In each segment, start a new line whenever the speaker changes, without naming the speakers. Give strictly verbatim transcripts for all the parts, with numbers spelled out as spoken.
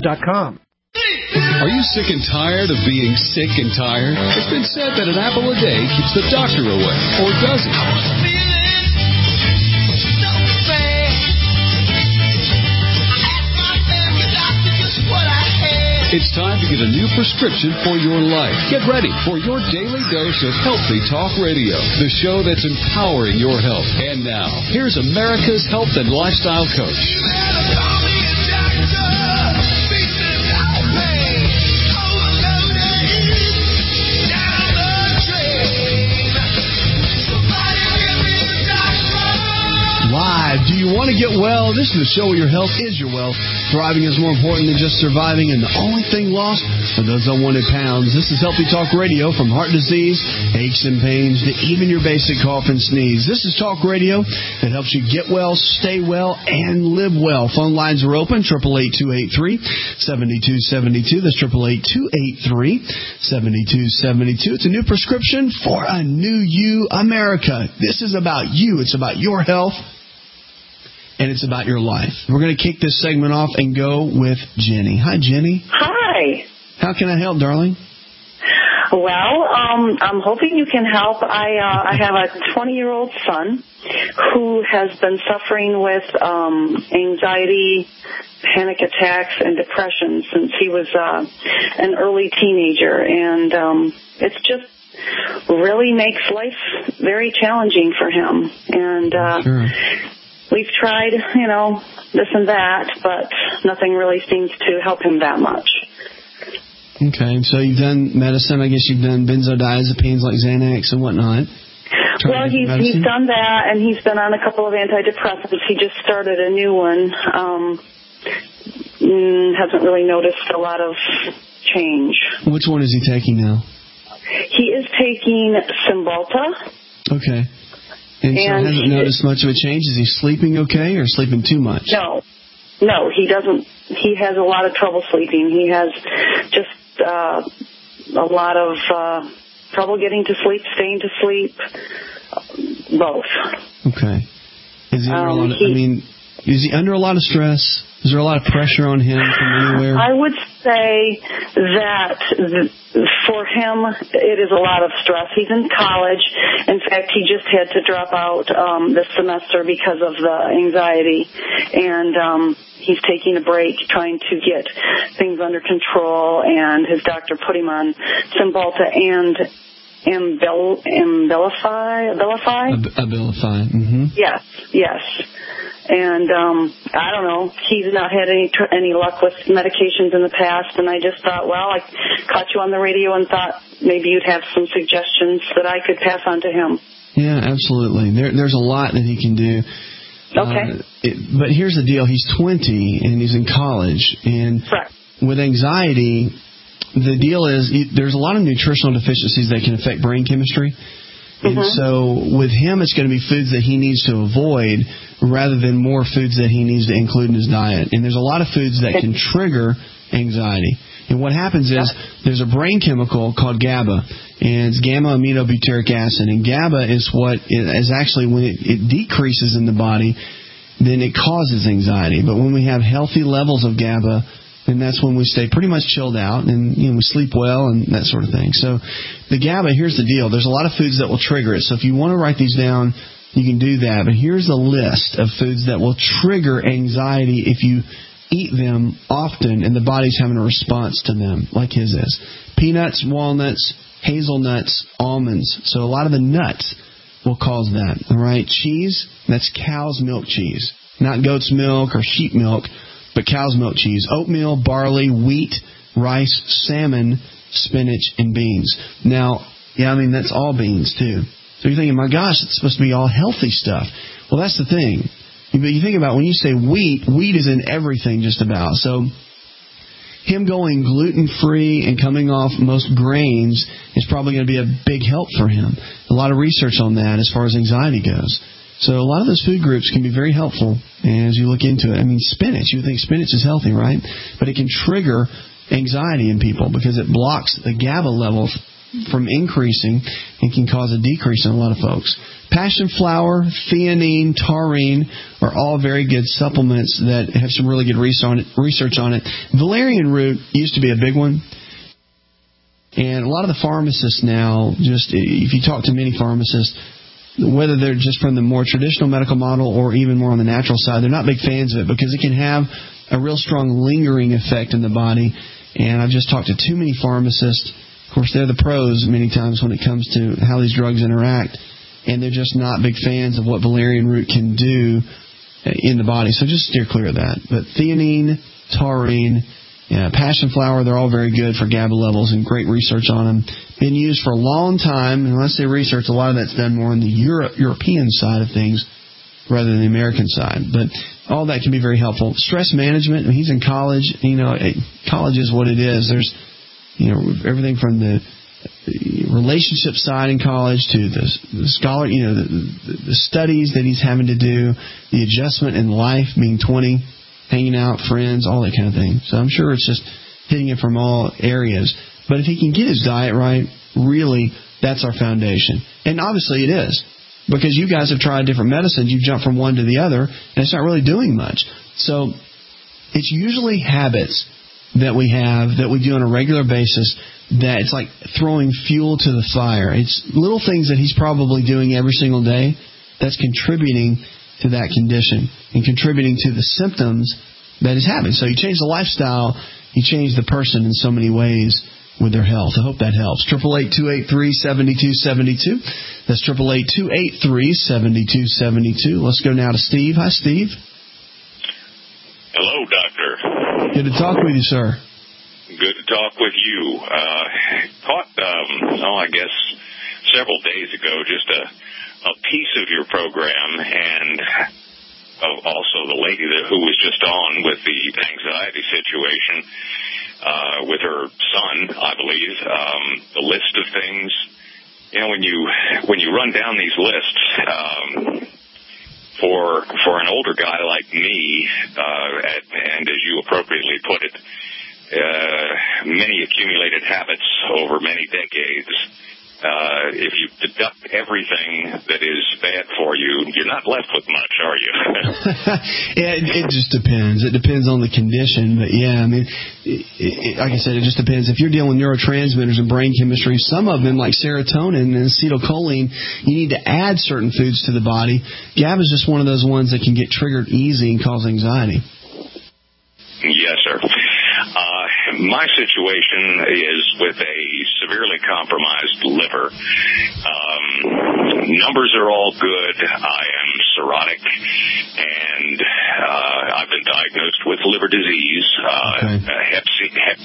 dot com.
Are you sick and tired of being sick and tired? It's been said that an apple a day keeps the doctor away, or does it? It's time to get a new prescription for your life. Get ready for your daily dose of Healthy Talk Radio, the show that's empowering your health. And now, here's America's health and lifestyle coach.
Live. Do you want to get well? This is the show where your health is your wealth. Thriving is more important than just surviving, and the only thing lost are those unwanted pounds. This is Healthy Talk Radio, from heart disease, aches and pains, to even your basic cough and sneeze. This is Talk Radio that helps you get well, stay well, and live well. Phone lines are open, eight eight eight, two eight three, seven two seven two. That's eight eight eight, two eight three, seven two seven two. It's a new prescription for a new you, America. This is about you. It's about your health. And it's about your life. We're going to kick this segment off and go with Jenny. Hi, Jenny.
Hi.
How can I help, darling?
Well, um, I'm hoping you can help. I uh, I have a twenty-year-old son who has been suffering with um, anxiety, panic attacks, and depression since he was uh, an early teenager. And um, it's just really makes life very challenging for him. And uh,
sure.
We've tried, you know, this and that, but nothing really seems to help him that much.
Okay, so you've done medicine. I guess you've done benzodiazepines like Xanax and whatnot. Tried
well, he's medicine? he's done that, and he's been on a couple of antidepressants. He just started a new one. Um, hasn't really noticed a lot of change.
Which one is he taking now?
He is taking Cymbalta.
Okay. And, and so hasn't noticed much of a change? Is he sleeping okay or sleeping too much?
No. No, he doesn't. He has a lot of trouble sleeping. He has just uh, a lot of uh, trouble getting to sleep, staying to sleep, both.
Okay. Is he under
um,
a lot of,
he,
I mean, is he under a lot of stress? Is there a lot of pressure on him from anywhere?
I would say that for him, it is a lot of stress. He's in college. In fact, he just had to drop out um, this semester because of the anxiety. And um, he's taking a break, trying to get things under control. And his doctor put him on Cymbalta and Abilify. Abilify?
Abilify. Mm-hmm.
Yes, yes. And um, I don't know, he's not had any tr- any luck with medications in the past, and I just thought, well, I caught you on the radio and thought maybe you'd have some suggestions that I could pass on to him.
Yeah, absolutely. There, there's a lot that he can do.
Okay.
Uh, it, but here's the deal. He's twenty, and he's in college. And
Correct.
With anxiety, the deal is there's a lot of nutritional deficiencies that can affect brain chemistry. And mm-hmm. so with him, it's going to be foods that he needs to avoid rather than more foods that he needs to include in his diet. And there's a lot of foods that can trigger anxiety. And what happens is there's a brain chemical called GABA, and it's gamma-aminobutyric acid. And GABA is what is actually when it, it decreases in the body, then it causes anxiety. But when we have healthy levels of GABA, and that's when we stay pretty much chilled out, and you know, we sleep well and that sort of thing. So the GABA, here's the deal. There's a lot of foods that will trigger it. So if you want to write these down, you can do that. But here's a list of foods that will trigger anxiety if you eat them often and the body's having a response to them, like his is. Peanuts, walnuts, hazelnuts, almonds. So a lot of the nuts will cause that. All right? Cheese, that's cow's milk cheese, not goat's milk or sheep milk, but cow's milk cheese. Oatmeal, barley, wheat, rice, salmon, spinach, and beans. Now, yeah, I mean, that's all beans, too. So you're thinking, my gosh, it's supposed to be all healthy stuff. Well, that's the thing. But you think about when you say wheat, wheat is in everything just about. So him going gluten-free and coming off most grains is probably going to be a big help for him. A lot of research on that as far as anxiety goes. So a lot of those food groups can be very helpful as you look into it. I mean, spinach, you would think spinach is healthy, right? But it can trigger anxiety in people because it blocks the GABA levels from increasing and can cause a decrease in a lot of folks. Passion flower, theanine, taurine are all very good supplements that have some really good research on it. Valerian root used to be a big one. And a lot of the pharmacists now, just if you talk to many pharmacists, whether they're just from the more traditional medical model or even more on the natural side, they're not big fans of it because it can have a real strong lingering effect in the body. And I've just talked to too many pharmacists. Of course, they're the pros many times when it comes to how these drugs interact, and they're just not big fans of what valerian root can do in the body. So just steer clear of that. But theanine, taurine, yeah, passion flower, they're all very good for GABA levels and great research on them. Been used for a long time, and when I say research, a lot of that's done more on the Euro- European side of things rather than the American side. But all that can be very helpful. Stress management, I mean, he's in college. You know, college is what it is. There's, you know, everything from the relationship side in college to the, the scholar, you know, the, the studies that he's having to do, the adjustment in life, being twenty, hanging out, friends, all that kind of thing. So I'm sure it's just hitting it from all areas. But if he can get his diet right, really, that's our foundation. And obviously it is, because you guys have tried different medicines. You've jumped from one to the other, and it's not really doing much. So it's usually habits that we have, that we do on a regular basis, that it's like throwing fuel to the fire. It's little things that he's probably doing every single day that's contributing to that condition and contributing to the symptoms that he's having. So you change the lifestyle, you change the person in so many ways with their health. I hope that helps. eight eight eight, two eight three, seven two seven two. That's eight eight eight, two eight three, seven two seven two. Let's go now to Steve. Hi, Steve.
Hello, Doctor.
Good to talk with you, sir.
Good to talk with you. Uh, caught, um, oh, I guess, several days ago, just a, a piece of your program, and uh, also the lady that, who was just on with the anxiety situation uh, with her son, I believe. Um, the list of things, you know, when you when you run down these lists, um, for for an older guy like me, uh, and, and as you appropriately put it, uh, many accumulated habits over many decades. Uh, if you deduct everything that is bad for you, you're not left with much, are you?
Yeah, it, it just depends. It depends on the condition. But, yeah, I mean, it, it, like I said, it just depends. If you're dealing with neurotransmitters and brain chemistry, some of them, like serotonin and acetylcholine, you need to add certain foods to the body. GABA is just one of those ones that can get triggered easy and cause anxiety.
Yes, sir. Uh, my situation is with a severely compromised liver. Um, numbers are all good. I am cirrhotic, and uh, I've been diagnosed with liver disease. Uh,
okay.
hep C. Hep.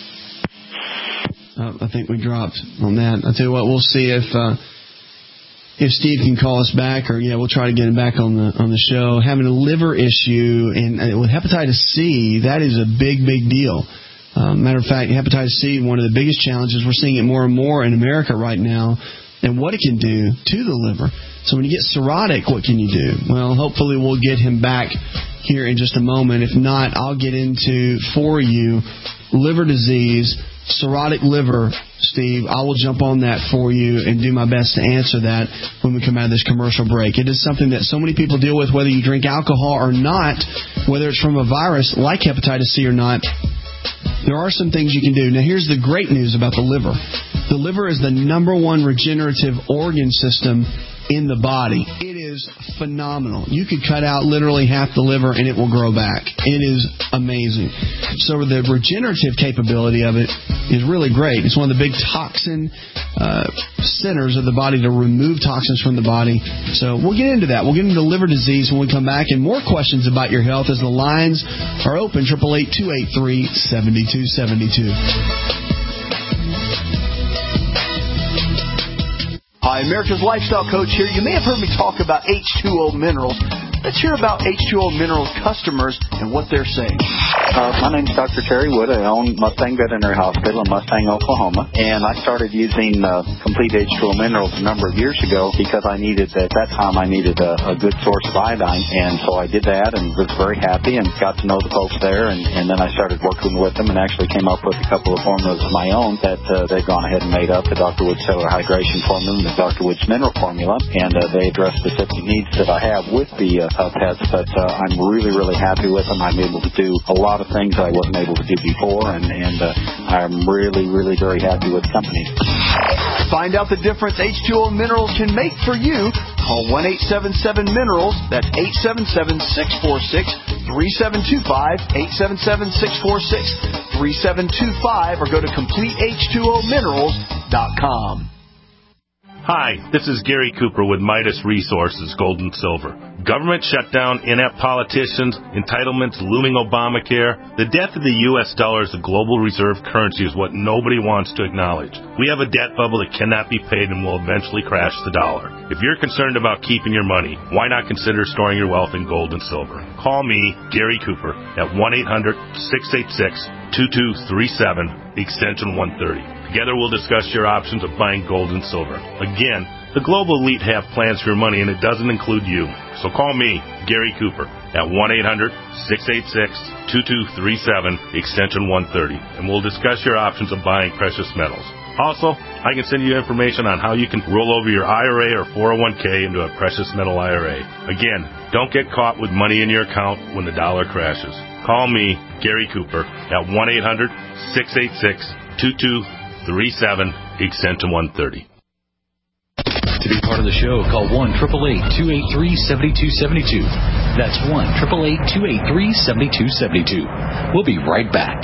Uh, I think we dropped on that. I'll tell you what, we'll see if uh, if Steve can call us back, or yeah, we'll try to get him back on the on the show. Having a liver issue and uh, with hepatitis C, that is a big, big deal. Uh, matter of fact, hepatitis C, one of the biggest challenges. We're seeing it more and more in America right now, and what it can do to the liver. So when you get cirrhotic, what can you do? Well, hopefully we'll get him back here in just a moment. If not, I'll get into, for you, liver disease, cirrhotic liver, Steve. I will jump on that for you and do my best to answer that when we come out of this commercial break. It is something that so many people deal with, whether you drink alcohol or not, whether it's from a virus like hepatitis C or not. There are some things you can do. Now, here's the great news about the liver. The liver is the number one regenerative organ system in the body. It is phenomenal. You could cut out literally half the liver and it will grow back. It is amazing. So the regenerative capability of it is really great. It's one of the big toxin uh, centers of the body to remove toxins from the body. So we'll get into that. We'll get into liver disease when we come back, and more questions about your health as the lines are open. eight eight eight, two eight three, seven two seven two.
Hi, America's Lifestyle Coach here. You may have heard me talk about H two O Minerals. Let's hear about H two O Minerals customers and what they're saying.
Uh, my name's Doctor Terry Wood. I own Mustang Veterinary Hospital in Mustang, Oklahoma. And I started using uh, Complete H two O Minerals a number of years ago because I needed, at that time, I needed a, a good source of iodine. And so I did that and was very happy and got to know the folks there. And, and then I started working with them and actually came up with a couple of formulas of my own that uh, they've gone ahead and made up, the Doctor Wood Cellular Hydration Formula and the Doctor Wood's Mineral Formula. And uh, they address specific needs that I have with the uh, uh, pets. But uh, I'm really, really happy with them. I'm able to do a lot of things I wasn't able to do before, and, and uh, I'm really, really very happy with the company.
Find out the difference H two O Minerals can make for you. Call one eight seven seven minerals. That's eight seven seven, six four six, three seven two five, eight seven seven, six four six, three seven two five, or go to complete H two O minerals dot com.
Hi, this is Gary Cooper with Midas Resources, Gold and Silver. Government shutdown, inept politicians, entitlements, looming Obamacare. The death of the U S dollar as a global reserve currency is what nobody wants to acknowledge. We have a debt bubble that cannot be paid and will eventually crash the dollar. If you're concerned about keeping your money, why not consider storing your wealth in gold and silver? Call me, Gary Cooper, at one eight hundred, six eight six, two two three seven, extension one thirty. Together we'll discuss your options of buying gold and silver. Again, the global elite have plans for your money, and it doesn't include you. So call me, Gary Cooper, at one eight hundred, six eight six, two two three seven, extension one thirty, and we'll discuss your options of buying precious metals. Also, I can send you information on how you can roll over your I R A or four oh one k into a precious metal I R A. Again, don't get caught with money in your account when the dollar crashes. Call me, Gary Cooper, at one eight hundred, six eight six, two two three seven, extension one thirty.
To be part of the show, call one eight eight eight, two eight three, seven two seven two. That's one eight eight eight, two eight three, seven two seven two. We'll be right back.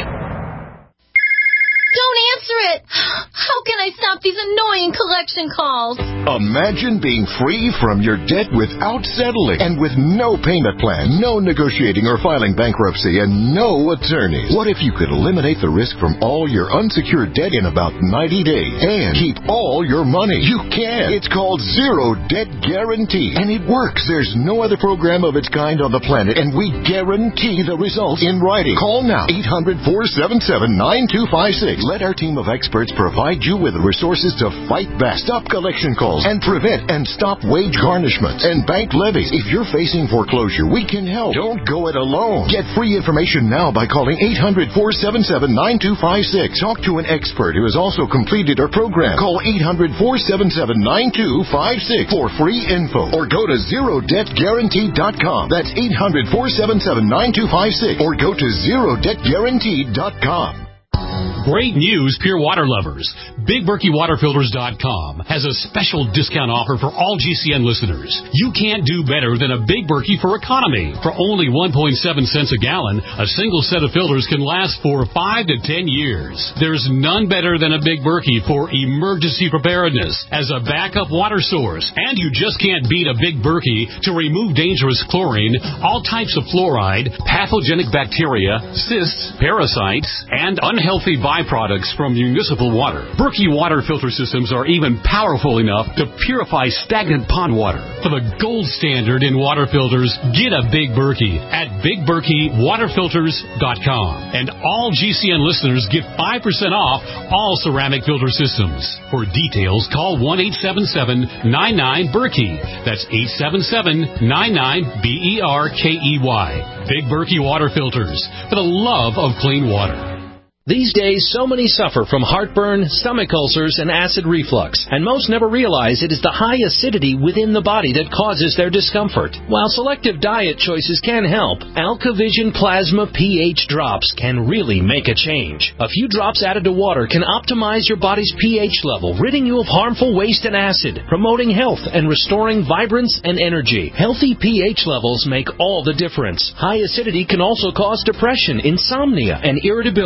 Don't answer it! How can I stop these annoying collection calls?
Imagine being free from your debt without settling and with no payment plan, no negotiating or filing bankruptcy, and no attorneys. What if you could eliminate the risk from all your unsecured debt in about ninety days and keep all your money? You can. It's called Zero Debt Guarantee, and it works. There's no other program of its kind on the planet, and we guarantee the results in writing. Call now, eight hundred, four seven seven, nine two five six. Let our team of experts provide you with the resources to fight back, stop collection calls, and prevent and stop wage garnishments and bank levies. If you're facing foreclosure, we can help. Don't go it alone. Get free information now by calling eight hundred, four seven seven, nine two five six. Talk to an expert who has also completed our program. Call eight hundred, four seven seven, nine two five six for free info, or go to zero debt guarantee dot com. That's eight hundred, four seven seven, nine two five six, or go to zero debt guarantee dot com.
Great news, Pure Water lovers. Big Berkey Water Filters dot com has a special discount offer for all G C N listeners. You can't do better than a Big Berkey for economy. For only one point seven cents a gallon, a single set of filters can last for five to ten years. There's none better than a Big Berkey for emergency preparedness as a backup water source. And you just can't beat a Big Berkey to remove dangerous chlorine, all types of fluoride, pathogenic bacteria, cysts, parasites, and unhealthy byproducts from municipal water. Berkey water filter systems are even powerful enough to purify stagnant pond water. For the gold standard in water filters, get a Big Berkey at Big Berkey Water Filters dot com. And all G C N listeners get five percent off all ceramic filter systems. For details, call one eight seven seven, nine nine, Berkey. That's eight seven seven, nine nine, B E R K E Y. Big Berkey Water Filters, for the love of clean water.
These days, so many suffer from heartburn, stomach ulcers, and acid reflux, and most never realize it is the high acidity within the body that causes their discomfort. While selective diet choices can help, AlkaVision Plasma pH drops can really make a change. A few drops added to water can optimize your body's pH level, ridding you of harmful waste and acid, promoting health and restoring vibrance and energy. Healthy pH levels make all the difference. High acidity can also cause depression, insomnia, and irritability.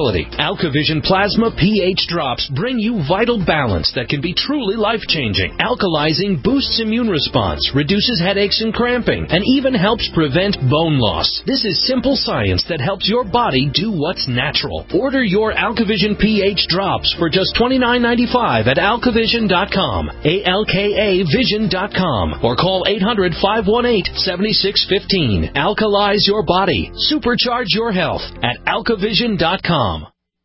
AlkaVision Plasma pH drops bring you vital balance that can be truly life-changing. Alkalizing boosts immune response, reduces headaches and cramping, and even helps prevent bone loss. This is simple science that helps your body do what's natural. Order your AlkaVision pH drops for just twenty-nine ninety-five at alkavision dot com, A L K A vision dot com, or call eight hundred, five one eight, seven six one five. Alkalize your body. Supercharge your health at alkavision dot com.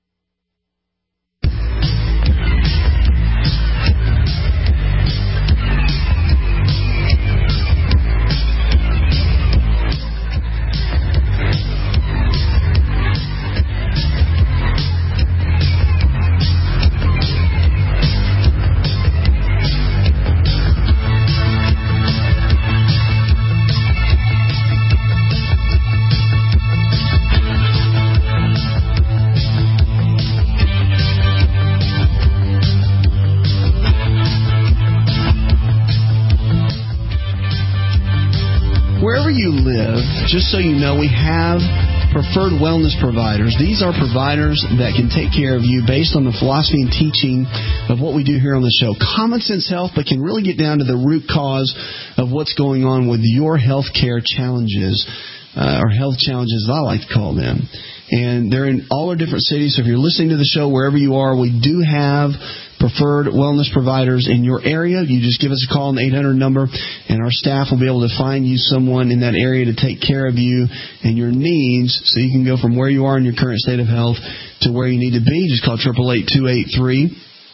You live, just so you know, we have preferred wellness providers. These are providers that can take care of you based on the philosophy and teaching of what we do here on the show. Common sense health, but can really get down to the root cause of what's going on with your health care challenges, uh, or health challenges, as I like to call them. And they're in all our different cities. So if you're listening to the show, wherever you are, we do have preferred wellness providers in your area. You just give us a call on the eight hundred number, and our staff will be able to find you someone in that area to take care of you and your needs, so you can go from where you are in your current state of health to where you need to be. Just call eight eight eight, two eight three,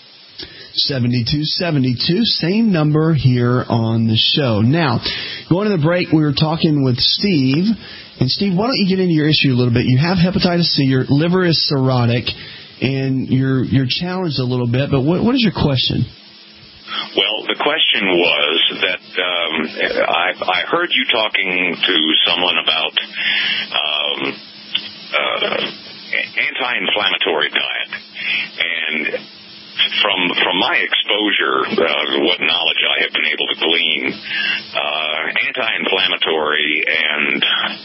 seven two seven two. Same number here on the show. Now, going to the break, we were talking with Steve. And Steve, why don't you get into your issue a little bit? You have hepatitis C, your liver is cirrhotic, and you're you're challenged a little bit. But what what is your question?
Well, the question was that um, I, I heard you talking to someone about um, uh, anti-inflammatory diet, and from from my exposure, uh, what knowledge I have been able to glean, uh, anti-inflammatory and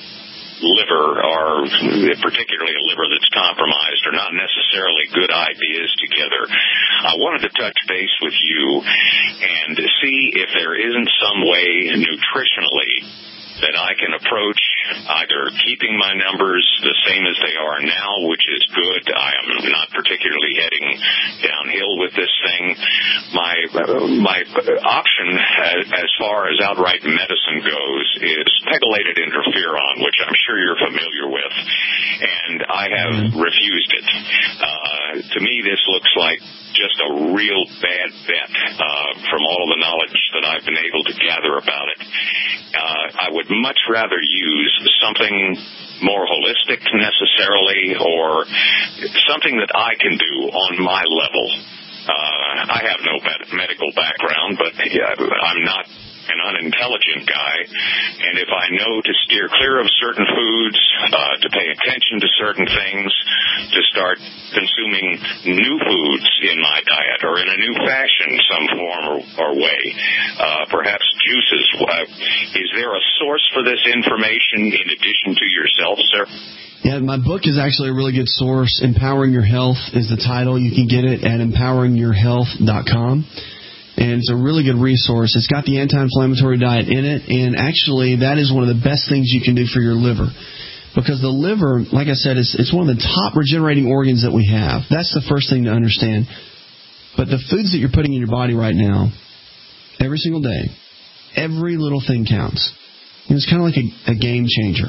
liver, or particularly a liver that's compromised, are not necessarily good ideas together. I wanted to touch base with you and see if there isn't some way nutritionally that I can approach either keeping my numbers the same as they are now, which is good. I am not particularly heading downhill with this thing. My my option as, as far as outright medicine goes is pegylated interferon, which I'm sure you're familiar with, and I have refused it. Uh, to me, this looks like just a real bad bet uh, from all the knowledge that I've been able to gather about it. Uh, I would much rather use something more holistic necessarily, or something that I can do on my level. Uh, I have no medical background, but yeah, I'm not an unintelligent guy, and if I know to steer clear of certain foods, uh, to pay attention to certain things, to start consuming new foods in my diet, or in a new fashion, some form or, or way, uh, perhaps juices. Uh, is there a source for this information in addition to yourself, sir?
Yeah, my book is actually a really good source. Empowering Your Health is the title. You can get it at empowering your health dot com. And it's a really good resource. It's got the anti-inflammatory diet in it, and actually that is one of the best things you can do for your liver. Because the liver, like I said, is it's one of the top regenerating organs that we have. That's the first thing to understand. But the foods that you're putting in your body right now, every single day, every little thing counts. You know, it's kind of like a, a game changer.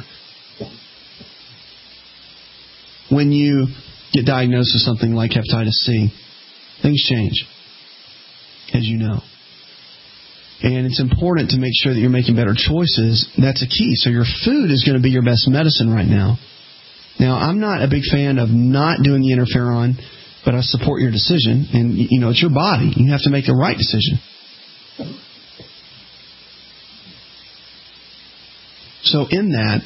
When you get diagnosed with something like hepatitis C, things change, as you know. And it's important to make sure that you're making better choices. That's a key. So your food is going to be your best medicine right now. Now, I'm not a big fan of not doing the interferon, but I support your decision. And, you know, it's your body. You have to make the right decision. So in that,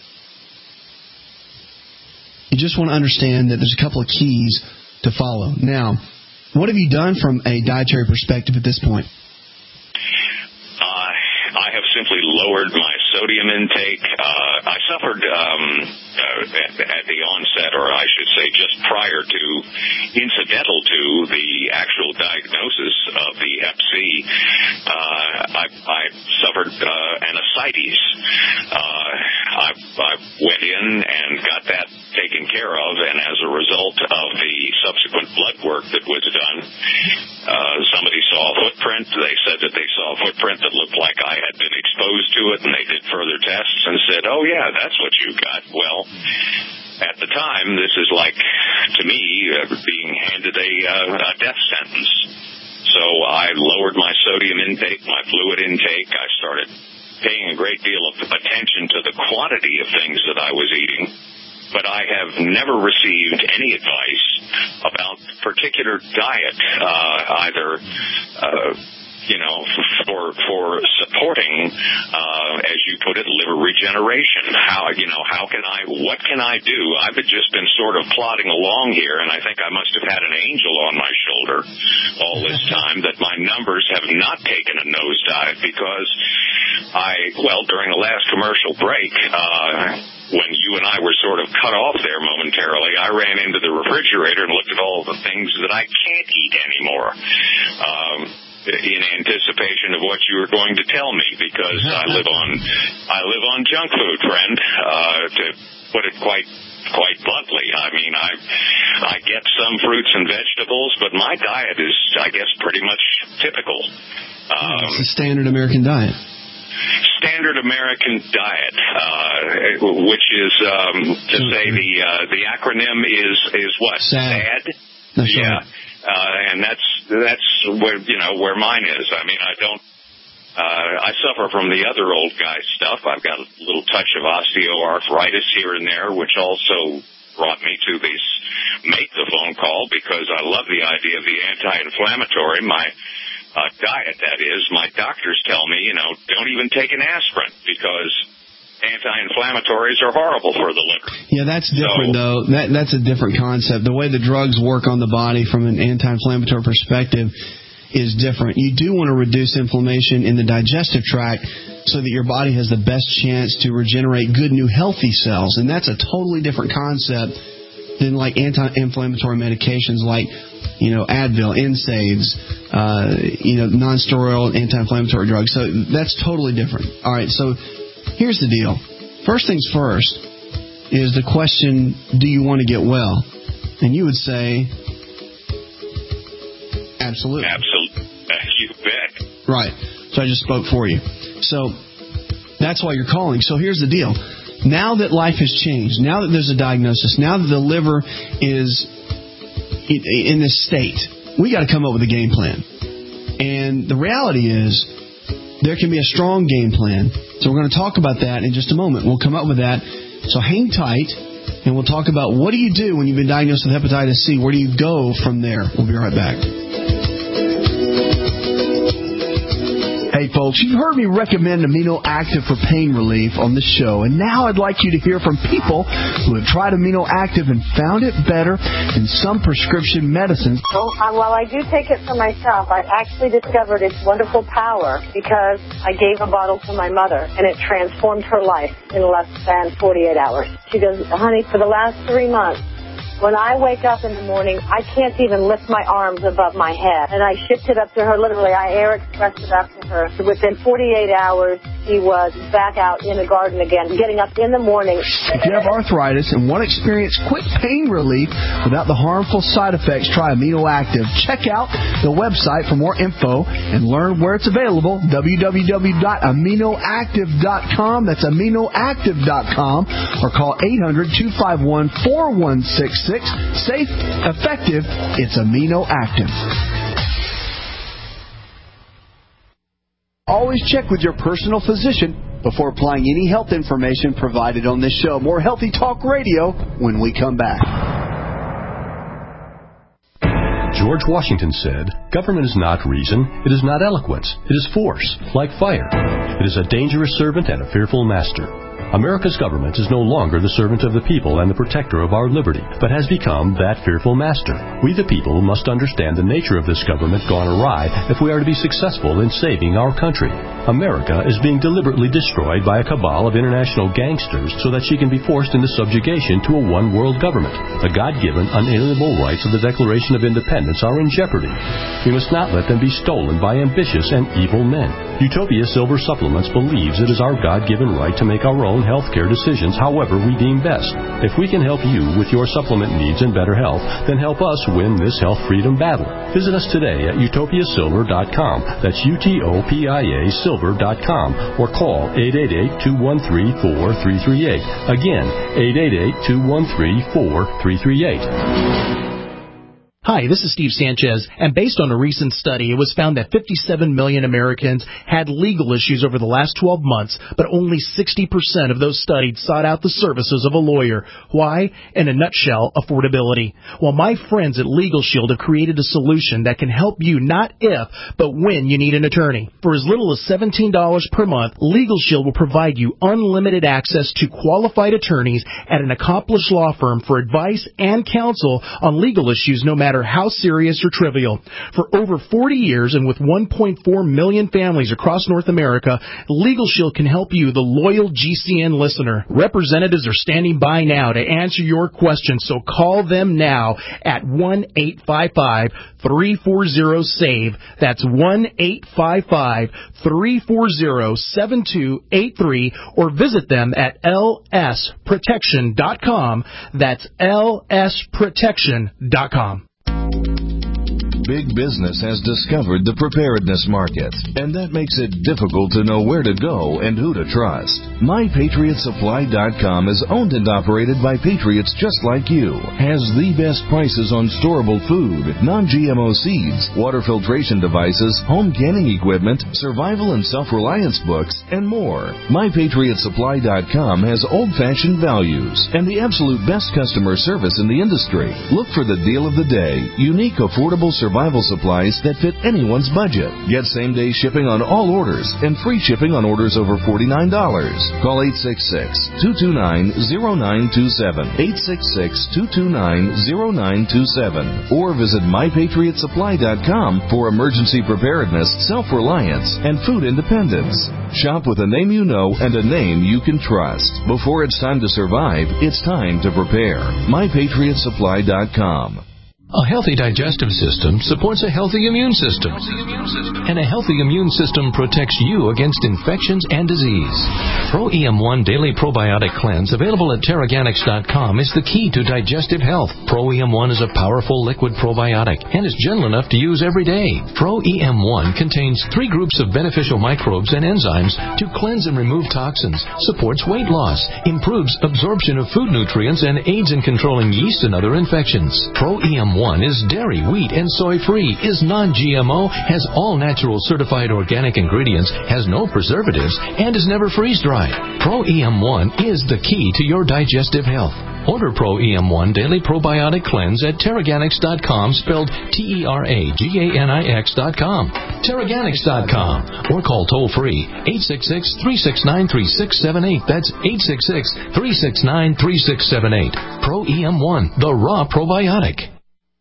you just want to understand that there's a couple of keys to follow. Now, what have you done from a dietary perspective at this point?
Uh, I have simply lowered my sodium intake. Uh, I suffered um, uh, at, at the onset, or I should say just prior to, incidental to the actual diagnosis of the Hep C, uh, I, I suffered uh, an ascites. Uh, I, I went in and got that taken care of, and as a result of the subsequent blood work that was done, uh, somebody saw a footprint. They said that they saw a footprint that looked like I had been exposed to it, and they did further tests and said, oh, yeah, that's what you got. Well, at the time, this is like, to me, uh, being handed a, uh, a death sentence. So I lowered my sodium intake, my fluid intake. I started paying a great deal of attention to the quantity of things that I was eating. But I have never received any advice about particular diet, uh, either, uh, you know, for for supporting, uh, as you put it, liver regeneration. How, you know, how can I, what can I do? I've just been sort of plodding along here, and I think I must have had an angel on my shoulder all this time that my numbers have not taken a nosedive because I, well, during the last commercial break, uh, when you and I were sort of cut off there momentarily, I ran into the refrigerator and looked at all the things that I can't eat anymore, um, in anticipation of what you were going to tell me, because I live on I live on junk food, friend. Uh, to put it quite quite bluntly, I mean, I I get some fruits and vegetables, but my diet is, I guess, pretty much typical. Um,
it's the standard American diet.
Standard American diet, uh, which is um, to say the uh, the acronym is is what?
S A D.
S A D?
That's
yeah,
right.
uh, and that's that's where you know where mine is. I mean, I don't. Uh, I suffer from the other old guy stuff. I've got a little touch of osteoarthritis here and there, which also brought me to this make the phone call because I love the idea of the anti-inflammatory. My Uh, diet, that is. My doctors tell me, you know, don't even take an aspirin because anti-inflammatories are horrible for the liver.
Yeah, that's different,
So,
though. That That's a different concept. The way the drugs work on the body from an anti-inflammatory perspective is different. You do want to reduce inflammation in the digestive tract so that your body has the best chance to regenerate good, new, healthy cells. And that's a totally different concept than like anti-inflammatory medications like, you know, Advil, N SAIDs, uh, you know, non-steroidal anti-inflammatory drugs. So that's totally different. All right, so here's the deal. First things first is the question, do you want to get well? And you would say, absolutely.
Absolutely. You bet.
Right. So I just spoke for you. So that's why you're calling. So here's the deal. Now that life has changed, now that there's a diagnosis, now that the liver is in this state, we got to come up with a game plan. And the reality is there can be a strong game plan. So we're going to talk about that in just a moment. We'll come up with that. So hang tight, and we'll talk about what do you do when you've been diagnosed with hepatitis C? Where do you go from there? We'll be right back.
Hey folks, you've heard me recommend Amino Active for pain relief on the show, and now I'd like you to hear from people who have tried Amino Active and found it better than some prescription medicines.
Well, uh, while I do take it for myself, I actually discovered its wonderful power because I gave a bottle to my mother, and it transformed her life in less than forty-eight hours. She goes, honey, for the last three months, when I wake up in the morning, I can't even lift my arms above my head. And I shipped it up to her, literally. I air expressed it up to her. So within forty-eight hours, she was back out in the garden again, getting up in the morning.
If you have arthritis and want to experience quick pain relief without the harmful side effects, try Amino Active. Check out the website for more info and learn where it's available, w w w dot amino active dot com. That's amino active dot com. Or call eight hundred, two five one, four one six six. Safe, effective, it's Amino Active. Always check with your personal physician before applying any health information provided on this show. More Healthy Talk Radio when we come back.
George Washington said, "Government is not reason, it is not eloquence, it is force, like fire. It is a dangerous servant and a fearful master." America's government is no longer the servant of the people and the protector of our liberty, but has become that fearful master. We the people must understand the nature of this government gone awry if we are to be successful in saving our country. America is being deliberately destroyed by a cabal of international gangsters so that she can be forced into subjugation to a one-world government. The God-given, unalienable rights of the Declaration of Independence are in jeopardy. We must not let them be stolen by ambitious and evil men. Utopia Silver Supplements believes it is our God-given right to make our own health care decisions however we deem best. If we can help you with your supplement needs and better health, then help us win this health freedom battle. Visit us today at utopia silver dot com. That's U T O P I A silver dot com or call eight eight eight, two one three, four three three eight. Again, eight eight eight, two one three, four three three eight.
Hi, this is Steve Sanchez, and based on a recent study, it was found that fifty-seven million Americans had legal issues over the last twelve months, but only sixty percent of those studied sought out the services of a lawyer. Why? In a nutshell, affordability. Well, my friends at Legal Shield have created a solution that can help you not if, but when you need an attorney. For as little as seventeen dollars per month, Legal Shield will provide you unlimited access to qualified attorneys at an accomplished law firm for advice and counsel on legal issues no matter how serious or trivial. For over forty years and with one point four million families across North America, Legal Shield can help you, the loyal G C N listener. Representatives are standing by now to answer your questions, so call them now at one eight five five, three four zero, S A V E. That's one eight five five, three four zero, seven two eight three, or visit them at L S protection dot com. That's L S protection dot com.
Big business has discovered the preparedness market, and that makes it difficult to know where to go and who to trust. my patriot supply dot com is owned and operated by patriots just like you, has the best prices on storable food, non-G M O seeds, water filtration devices, home canning equipment, survival and self-reliance books, and more. my patriot supply dot com has old-fashioned values and the absolute best customer service in the industry. Look for the deal of the day, unique, affordable survival supplies that fit anyone's budget. Get same-day shipping on all orders and free shipping on orders over forty-nine dollars. Call eight six six, two two nine, zero nine two seven, eight six six, two two nine, zero nine two seven, or visit my patriot supply dot com for emergency preparedness, self-reliance, and food independence. Shop with a name you know and a name you can trust. Before it's time to survive, it's time to prepare. my patriot supply dot com.
A healthy digestive system supports a healthy immune system. And a healthy immune system protects you against infections and disease. Pro E M one Daily Probiotic Cleanse, available at Terraganics dot com, is the key to digestive health. Pro E M one is a powerful liquid probiotic and is gentle enough to use every day. Pro E M one contains three groups of beneficial microbes and enzymes to cleanse and remove toxins, supports weight loss, improves absorption of food nutrients, and aids in controlling yeast and other infections. Pro E M one is dairy, wheat, and soy-free, is non-G M O, has all natural certified organic ingredients, has no preservatives, and is never freeze-dried. Pro E M one is the key to your digestive health. Order Pro E M one Daily Probiotic Cleanse at Terraganics dot com, spelled T E R A G A N I X dot com. Terraganics dot com, or call toll-free eight six six, three six nine, three six seven eight. That's eight six six, three six nine, three six seven eight. Pro E M one, the raw probiotic.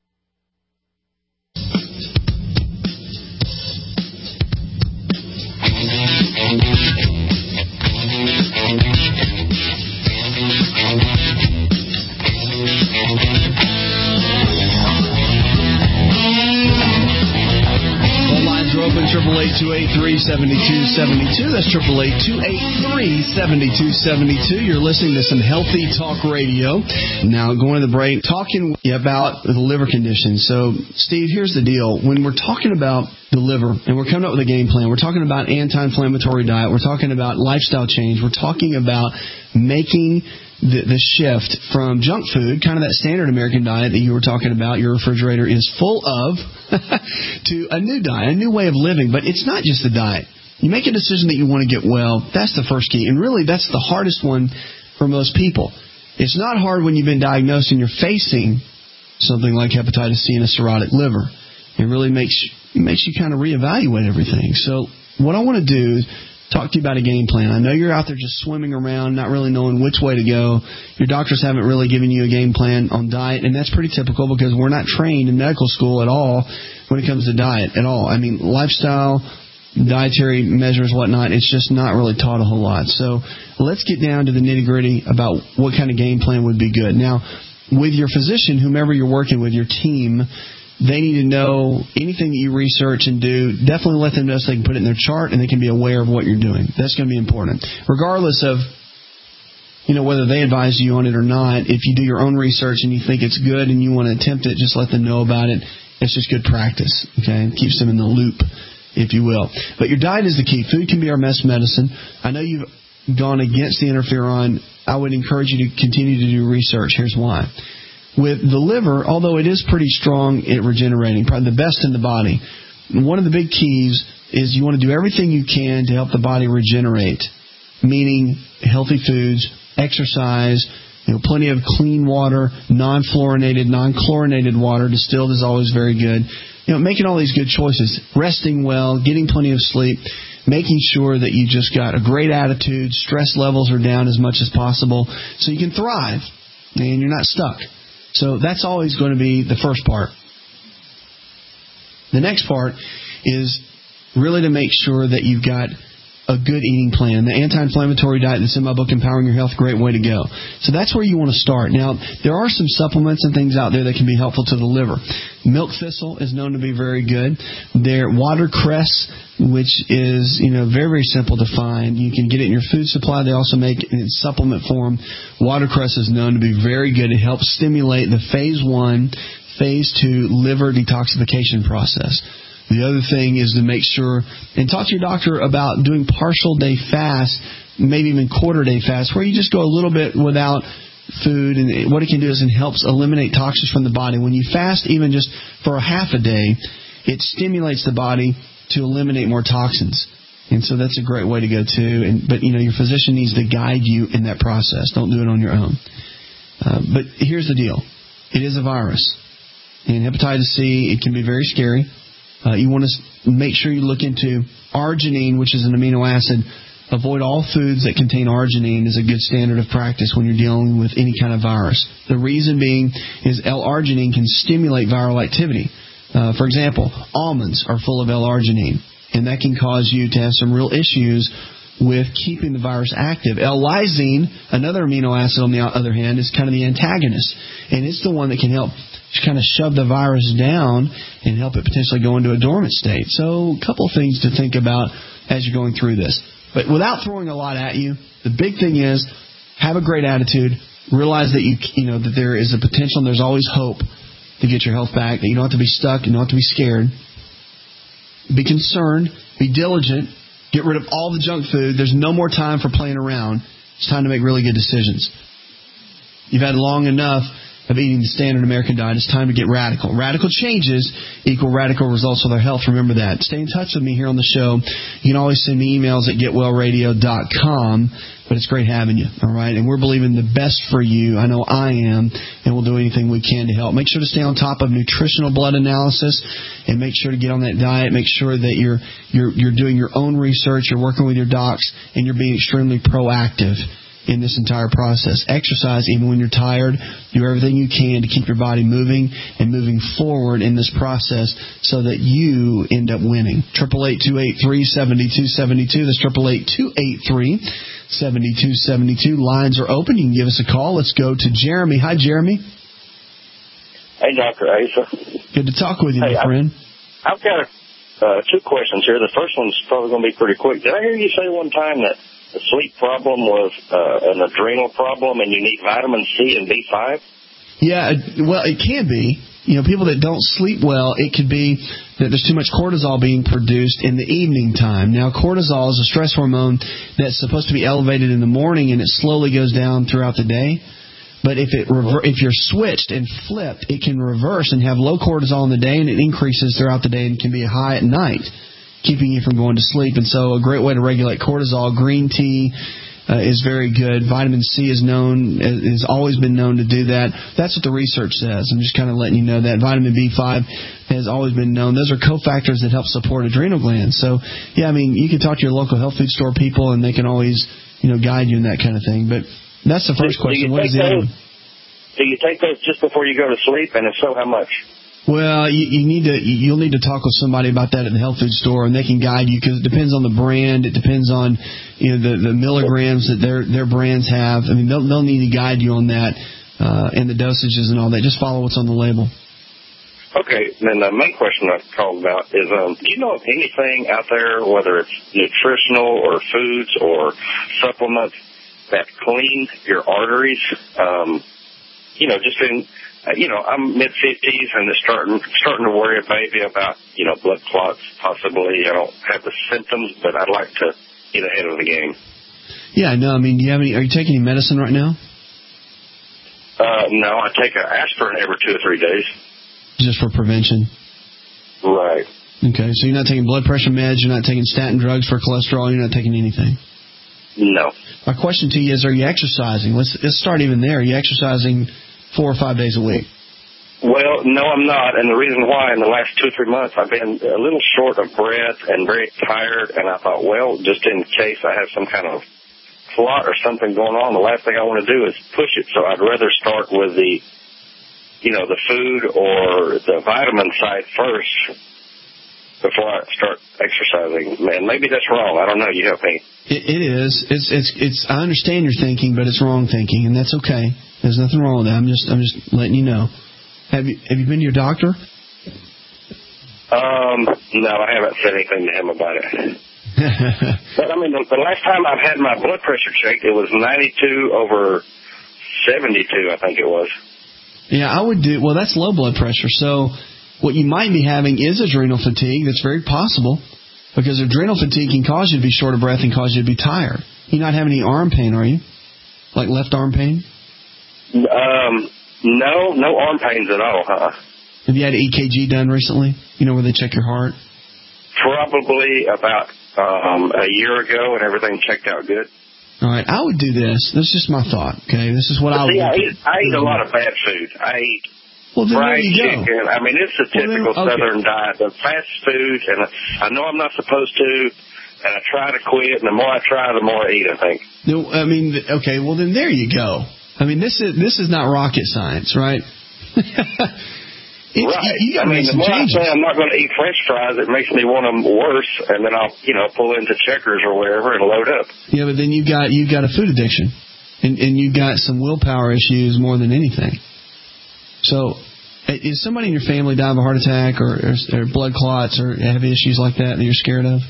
Triple eight two eight three seventy two seventy two. That's triple eight two eight three seventy two seventy two. You're listening to some Healthy Talk Radio. Now going to the break, talking about the liver condition. So, Steve, here's the deal. When we're talking about the liver and we're coming up with a game plan, we're talking about anti-inflammatory diet, we're talking about lifestyle change, we're talking about making the, the shift from junk food, kind of that standard American diet that you were talking about, your refrigerator is full of, to a new diet, a new way of living. But it's not just the diet. You make a decision that you want to get well, that's the first key. And really, that's the hardest one for most people. It's not hard when you've been diagnosed and you're facing something like hepatitis C and a cirrhotic liver. It really makes, it makes you kind of reevaluate everything. So what I want to do is talk to you about a game plan. I know you're out there just swimming around, not really knowing which way to go. Your doctors haven't really given you a game plan on diet, and that's pretty typical because we're not trained in medical school at all when it comes to diet at all. I mean, lifestyle, dietary measures, whatnot. It's just not really taught a whole lot. So let's get down to the nitty-gritty about what kind of game plan would be good. Now, with your physician, whomever you're working with, your team, they need to know anything that you research and do. Definitely let them know so they can put it in their chart and they can be aware of what you're doing. That's going to be important. Regardless of, you know, whether they advise you on it or not, if you do your own research and you think it's good and you want to attempt it, just let them know about it. It's just good practice, okay? It keeps them in the loop, if you will. But your diet is the key. Food can be our best medicine. I know you've gone against the interferon. I would encourage you to continue to do research. Here's why. With the liver, although it is pretty strong at regenerating, probably the best in the body, one of the big keys is you want to do everything you can to help the body regenerate, meaning healthy foods, exercise, you know, plenty of clean water, non-fluorinated, non-chlorinated water. Distilled is always very good. You know, making all these good choices, resting well, getting plenty of sleep, making sure that you just got a great attitude, stress levels are down as much as possible so you can thrive and you're not stuck. So that's always going to be the first part. The next part is really to make sure that you've got a good eating plan. The anti-inflammatory diet that's in my book, Empowering Your Health, great way to go. So that's where you want to start. Now, there are some supplements and things out there that can be helpful to the liver. Milk thistle is known to be very good. There, watercress, which is, you know, very, very simple to find. You can get it in your food supply. They also make it in supplement form. Watercress is known to be very good. It helps stimulate the phase one, phase two liver detoxification process. The other thing is to make sure, and talk to your doctor about doing partial day fast, maybe even quarter day fast, where you just go a little bit without food, and what it can do is it helps eliminate toxins from the body. When you fast even just for a half a day, it stimulates the body to eliminate more toxins. And so that's a great way to go too. And, but, you know, your physician needs to guide you in that process. Don't do it on your own. Uh, but here's the deal. It is a virus. And hepatitis C, it can be very scary. Uh, you want to make sure you look into arginine, which is an amino acid. Avoid all foods that contain arginine is a good standard of practice when you're dealing with any kind of virus. The reason being is L-arginine can stimulate viral activity. Uh, for example, almonds are full of L-arginine, and that can cause you to have some real issues with keeping the virus active. L-lysine, another amino acid on the other hand, is kind of the antagonist, and it's the one that can help kind of shove the virus down and help it potentially go into a dormant state. So a couple of things to think about as you're going through this. But without throwing a lot at you, the big thing is have a great attitude. Realize that you you know that there is a potential and there's always hope to get your health back, that you don't have to be stuck, you don't have to be scared. Be concerned, be diligent, get rid of all the junk food. There's no more time for playing around. It's time to make really good decisions. You've had long enough of eating the standard American diet. It's time to get radical. Radical changes equal radical results with our health. Remember that. Stay in touch with me here on the show. You can always send me emails at get well radio dot com, but it's great having you, all right? And we're believing the best for you. I know I am, and we'll do anything we can to help. Make sure to stay on top of nutritional blood analysis, and make sure to get on that diet. Make sure that you're you're you're doing your own research, you're working with your docs, and you're being extremely proactive in this entire process. Exercise even when you're tired. Do everything you can to keep your body moving and moving forward in this process so that you end up winning. eight eight eight, two eight three, seven two seven two. That's eight eight eight, two eight three, seven two seven two. Lines are open. You can give us a call. Let's go to Jeremy. Hi, Jeremy.
Hey, Doctor Asa.
Good to talk with you,
hey,
my friend.
I've got uh, two questions here. The first one's probably going to be pretty quick. Did I hear you say one time that the sleep problem was uh, an adrenal problem and you need vitamin C and B five?
Yeah, well, it can be. You know, people that don't sleep well, it could be that there's too much cortisol being produced in the evening time. Now, cortisol is a stress hormone that's supposed to be elevated in the morning, and it slowly goes down throughout the day. But if it rever- if you're switched and flipped, it can reverse and have low cortisol in the day, and it increases throughout the day and can be high at night, keeping you from going to sleep. And so a great way to regulate cortisol, green tea uh, is very good. Vitamin C is known, has always been known to do that. That's what the research says. I'm just kind of letting you know that. Vitamin B five has always been known. Those are cofactors that help support adrenal glands. So, yeah, I mean, you can talk to your local health food store people, and they can always, you know, guide you in that kind of thing. But that's the first
do,
question.
do
what is the other one?
Do you take those just before you go to sleep, and if so, how much?
Well, you, you need to you'll need to talk with somebody about that at the health food store, and they can guide you because it depends on the brand. It depends on you know the, the milligrams that their their brands have. I mean, they'll they'll need to guide you on that uh, and the dosages and all that. Just follow what's on the label.
Okay, then the main question I called about is, um, do you know of anything out there, whether it's nutritional or foods or supplements, that clean your arteries? Um, you know, just in. Uh, you know, I'm mid fifties and it's starting starting to worry maybe about, you know, blood clots possibly. I don't have the symptoms, but I'd like to get ahead of the game.
Yeah, no, I mean, do you have any, are you taking any medicine right now?
Uh, no, I take an aspirin every two or three days.
Just for prevention?
Right.
Okay, so you're not taking blood pressure meds, you're not taking statin drugs for cholesterol, you're not taking anything?
No.
My question to you is, are you exercising? Let's, let's start even there. Are you exercising four or five days a week?
Well, no, I'm not. And the reason why, in the last two or three months, I've been a little short of breath and very tired. And I thought, well, just in case I have some kind of clot or something going on, the last thing I want to do is push it. So I'd rather start with the, you know, the food or the vitamin side first before I start exercising. Man, maybe that's wrong. I don't know. You help me.
It, it is. It's, it's, it's, I understand your thinking, but it's wrong thinking, and that's okay. There's nothing wrong with that. I'm just, I'm just letting you know. Have you, have you been to your doctor?
Um, no, I haven't said anything to him about it. But I mean, the, the last time I've had my blood pressure checked, it was ninety-two over seventy-two, I think it was.
Yeah, I would do. Well, that's low blood pressure. So what you might be having is adrenal fatigue. That's very possible, because adrenal fatigue can cause you to be short of breath and cause you to be tired. You're not having any arm pain, are you? Like left arm pain?
Um, no, no arm pains at all, huh?
Have you had an E K G done recently? You know, where they check your heart?
Probably about um, a year ago, and everything checked out good.
All right, I would do this. This is just my thought, okay? This is what I would
see,
do.
I eat, I eat a lot of bad food. I eat
well, then
fried
there you
chicken.
go.
I mean, it's a typical
well, then, okay.
Southern diet. The fast food, and I know I'm not supposed to, and I try to quit, and the more I try, the more I eat, I think.
No, I mean, okay, well, then there you go. I mean, this is this is not rocket science, right? it's,
right.
You, you
I mean, the more
changes.
I say I'm not going to eat French fries, it makes me want them worse, and then I'll, you know, pull into Checkers or wherever and load up.
Yeah, but then you've got you've got a food addiction, and and you've got some willpower issues more than anything. So, is somebody in your family die of a heart attack or, or, or blood clots or have issues like that that you're scared of?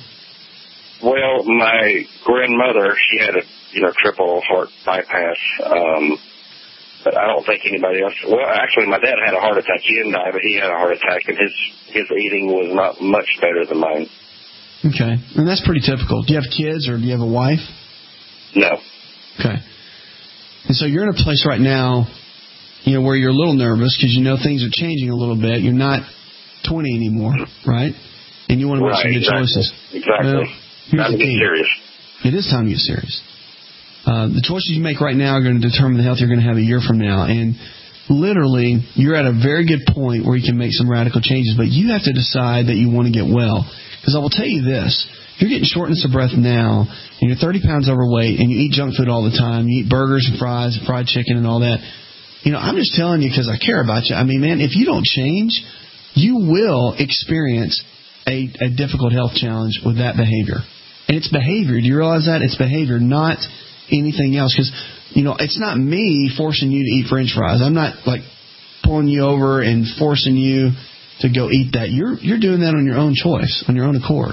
Well, my grandmother, she had a, you know, triple heart bypass, um, but I don't think anybody else. Well, actually, my dad had a heart attack. He didn't die, but he had a heart attack, and his his eating was not much better than mine.
Okay, and that's pretty typical. Do you have kids or do you have a wife?
No.
Okay. And so you're in a place right now, you know, where you're a little nervous because you know things are changing a little bit. You're not twenty anymore, right? And you want to make
right,
some good
exactly.
choices.
Exactly.
Well, here's
time
the
to get
thing.
serious.
It is time to get serious. Uh, the choices you make right now are going to determine the health you're going to have a year from now. And literally, you're at a very good point where you can make some radical changes. But you have to decide that you want to get well. Because I will tell you this. If you're getting shortness of breath now, and you're thirty pounds overweight, and you eat junk food all the time, you eat burgers and fries and fried chicken and all that, you know, I'm just telling you because I care about you. I mean, man, if you don't change, you will experience a, a difficult health challenge with that behavior. And it's behavior. Do you realize that? It's behavior, not anything else. Because, you know, it's not me forcing you to eat French fries. I'm not, like, pulling you over and forcing you to go eat that. You're you're doing that on your own choice, on your own accord.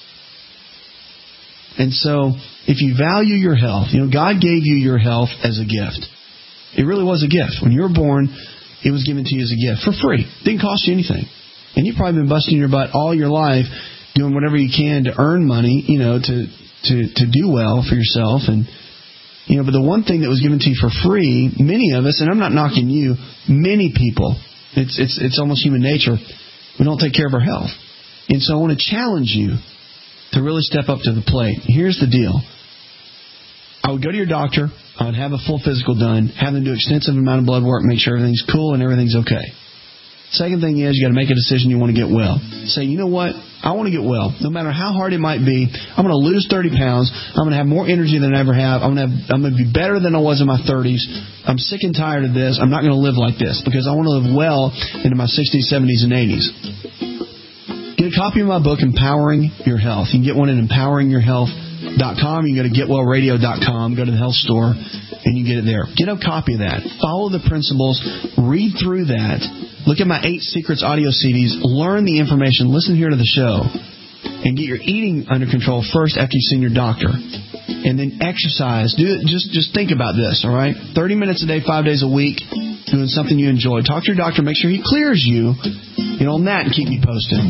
And so if you value your health, you know, God gave you your health as a gift. It really was a gift. When you were born, it was given to you as a gift for free. It didn't cost you anything. And you've probably been busting your butt all your life doing whatever you can to earn money, you know, to, to, to do well for yourself. And, you know, but the one thing that was given to you for free, many of us, and I'm not knocking you, many people, it's, it's, it's almost human nature, we don't take care of our health. And so I want to challenge you to really step up to the plate. Here's the deal. I would go to your doctor. I would have a full physical done, have them do extensive amount of blood work, make sure everything's cool and everything's okay. Second thing is you got to make a decision you want to get well. Say, you know what? I want to get well. No matter how hard it might be, I'm going to lose thirty pounds. I'm going to have more energy than I ever have. I'm going to have, I'm going to be better than I was in my thirties. I'm sick and tired of this. I'm not going to live like this because I want to live well into my sixties, seventies, and eighties. Get a copy of my book, Empowering Your Health. You can get one at empowering your health dot com. You can go to get well radio dot com, go to the health store, and you get it there. Get a copy of that. Follow the principles. Read through that. Look at my Eight Secrets audio C Ds. Learn the information. Listen here to the show. And get your eating under control first after you've seen your doctor. And then exercise. Do it, just, just think about this, all right? thirty minutes a day, five days a week, doing something you enjoy. Talk to your doctor. Make sure he clears you. You know, on that, and keep me posted.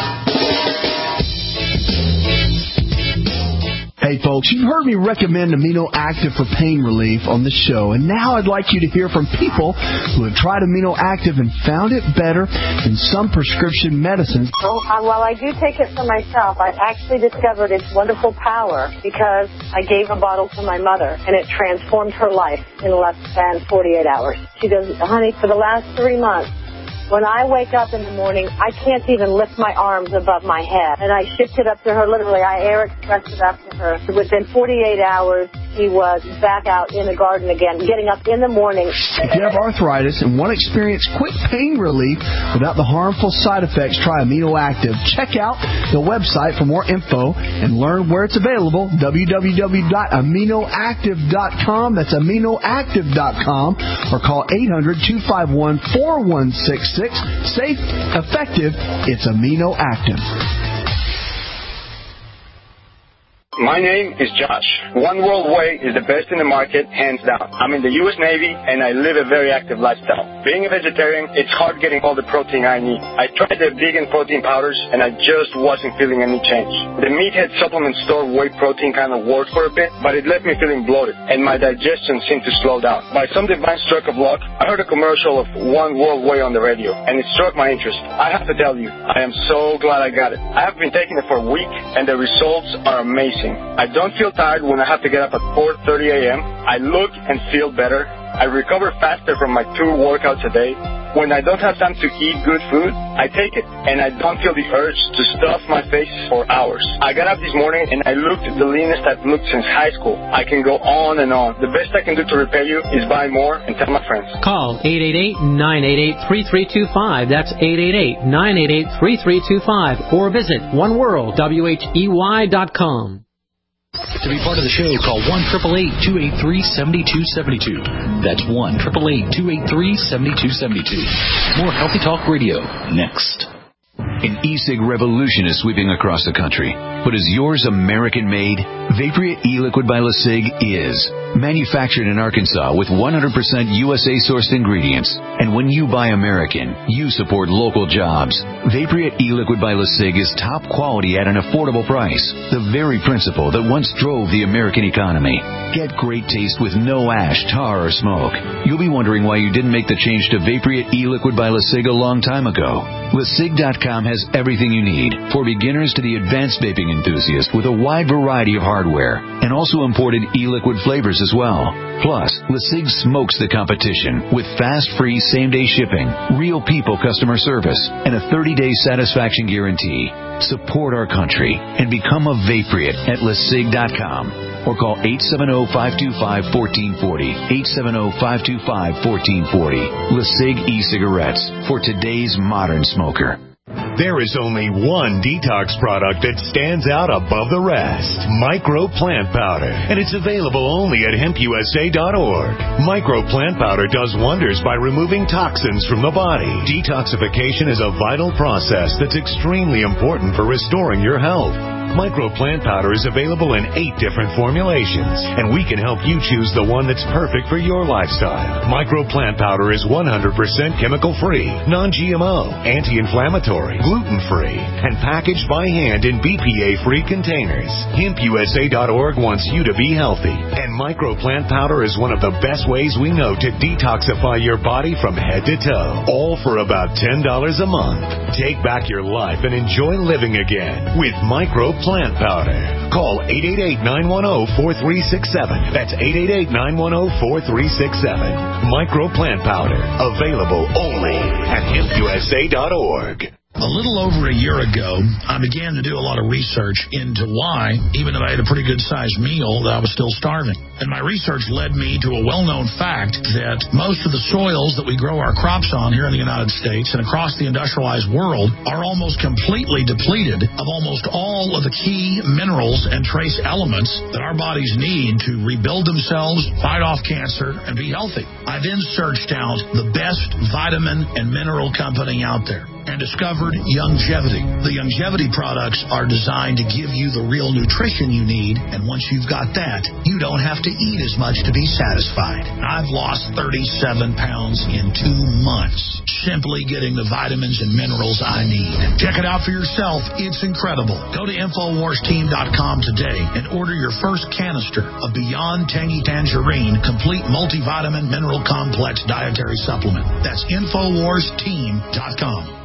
Hey folks, you've heard me recommend Amino Active for pain relief on the show, and now I'd like you to hear from people who have tried Amino Active and found it better than some prescription medicines.
Well, uh, while I do take it for myself, I've actually discovered its wonderful power because I gave a bottle to my mother, and it transformed her life in less than forty-eight hours. She goes, honey, for the last three months, when I wake up in the morning, I can't even lift my arms above my head. And I shipped it up to her, literally. I air expressed it up to her. Within forty-eight hours, she was back out in the garden again, getting up in the morning.
If you have arthritis and want to experience quick pain relief without the harmful side effects, try Amino Active. Check out the website for more info and learn where it's available, w w w dot amino active dot com. That's amino active dot com. Or call eight hundred, two five one, four one six six. Safe, effective, it's Amino Active.
My name is Josh. One World Way is the best in the market, hands down. I'm in the U S Navy, and I live a very active lifestyle. Being a vegetarian, it's hard getting all the protein I need. I tried the vegan protein powders, and I just wasn't feeling any change. The Meathead supplement store whey protein kind of worked for a bit, but it left me feeling bloated, and my digestion seemed to slow down. By some divine stroke of luck, I heard a commercial of One World Way on the radio, and it struck my interest. I have to tell you, I am so glad I got it. I have been taking it for a week, and the results are amazing. I don't feel tired when I have to get up at four thirty a.m. I look and feel better. I recover faster from my two workouts a day. When I don't have time to eat good food, I take it, and I don't feel the urge to stuff my face for hours. I got up this morning, and I looked the leanest I've looked since high school. I can go on and on. The best I can do to repay you is buy more and tell my friends.
Call eight eight eight, nine eight eight, three three two five. That's eight eight eight, nine eight eight, three three two five. Or visit one world whey dot com.
To be part of the show, call one eight eight eight, two eight three, seven two seven two. That's one eight eight eight, two eight three, seven two seven two. More Healthy Talk Radio next.
An e-cig revolution is sweeping across the country. But is yours American-made? Vaporia e-liquid by LeSig is. Manufactured in Arkansas with one hundred percent U S A-sourced ingredients. And when you buy American, you support local jobs. Vaporia e-liquid by LeSig is top quality at an affordable price. The very principle that once drove the American economy. Get great taste with no ash, tar, or smoke. You'll be wondering why you didn't make the change to Vaporia e-liquid by LeSig a long time ago. LeSig dot com has everything you need, for beginners to the advanced vaping enthusiast, with a wide variety of hardware, and also imported e-liquid flavors as well. Plus, LeSig smokes the competition with fast, free, same-day shipping, real people customer service, and a thirty-day satisfaction guarantee. Support our country and become a Vaporite at LeSig dot com. Or call eight seven zero, five two five, one four four zero, eight seven zero, five two five, one four four zero. LeSig e-cigarettes for today's modern smoker.
There is only one detox product that stands out above the rest. Micro Plant Powder. And it's available only at hemp U S A dot org. Micro Plant Powder does wonders by removing toxins from the body. Detoxification is a vital process that's extremely important for restoring your health. Micro Plant Powder is available in eight different formulations, and we can help you choose the one that's perfect for your lifestyle. Micro Plant Powder is one hundred percent chemical-free, non G M O, anti-inflammatory, gluten-free, and packaged by hand in B P A-free containers. hemp U S A dot org wants you to be healthy, and Micro Plant Powder is one of the best ways we know to detoxify your body from head to toe, all for about ten dollars a month. Take back your life and enjoy living again with Micro Plant Powder. Call eight eight eight, nine one zero, four three six seven. That's eight eight eight, nine one zero, four three six seven. Micro Plant Powder. Available only at hemp u s a dot org.
A little over a year ago, I began to do a lot of research into why, even though I had a pretty good-sized meal, that I was still starving. And my research led me to a well-known fact that most of the soils that we grow our crops on here in the United States and across the industrialized world are almost completely depleted of almost all of the key minerals and trace elements that our bodies need to rebuild themselves, fight off cancer, and be healthy. I then searched out the best vitamin and mineral company out there and discovered Youngevity. The Youngevity products are designed to give you the real nutrition you need, and once you've got that, you don't have to eat as much to be satisfied. I've lost thirty-seven pounds in two months, simply getting the vitamins and minerals I need. Check it out for yourself. It's incredible. Go to infowars team dot com today and order your first canister of Beyond Tangy Tangerine Complete Multivitamin Mineral Complex Dietary Supplement. That's infowars team dot com.